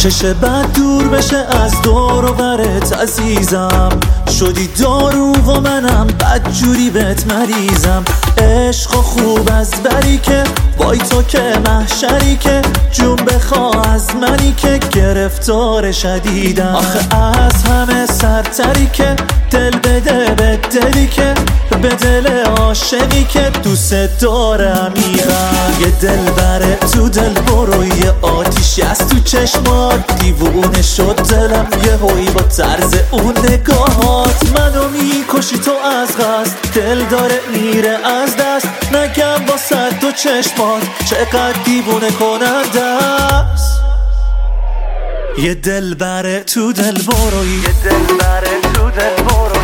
چشه بد دور بشه از دور و برت عزیزم، شدی دارو و منم بدجوری بهت مریضم. عشق و خوب از بری که وای تو که محشری که جون بخوا از منی که گرفتار شدیدم. آخه از همه سرتری که دل بده به دلی که به دل عاشقی که دوست داره عمیقم. یه دل بره تو دل برو، یه آتیشی از تو چشمات دیوونه شد دلم یه هوی با طرز اون نگاهات. منو میکشی تو از قصد، دل داره میره از دست، نگم با صد و چشمات چقدر دیوونه کننده است. یه دل بره تو دل برو، یه دل بره تو دل برو.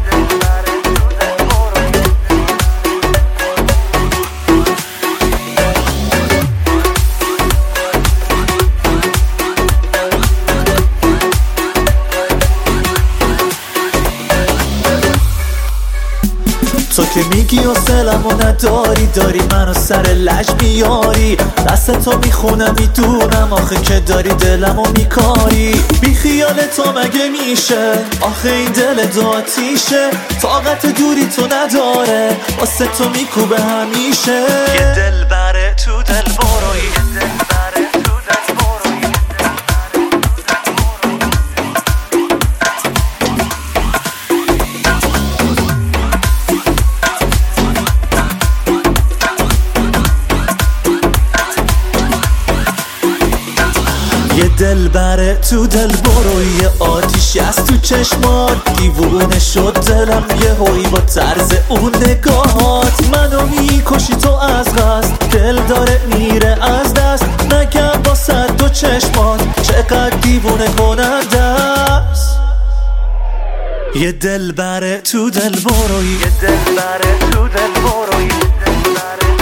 تو که میگی و سلمو نداری، داری منو سر لج میاری، دست تو میخونم میدونم آخه که داری دلمو میکاری. بی خیال تو مگه میشه آخه این دل دو آتیشه، طاقت دوری تو نداره واسه تو میکوبه همیشه. یه دل بره تو دل برو، یه دل بره تو دل برو. یه دل بره تو دل برو، یه آتیشی از تو چشمات دیوونه شد دلم یه هوی با طرز اون نگاهات. منو میکشی تو از قصد، دل داره میره از دست، نگم با صد و چشمات چقدر دیوونه کننده است. یه دل بره تو دل برو، یه دل بره تو دل برو، یه دل بره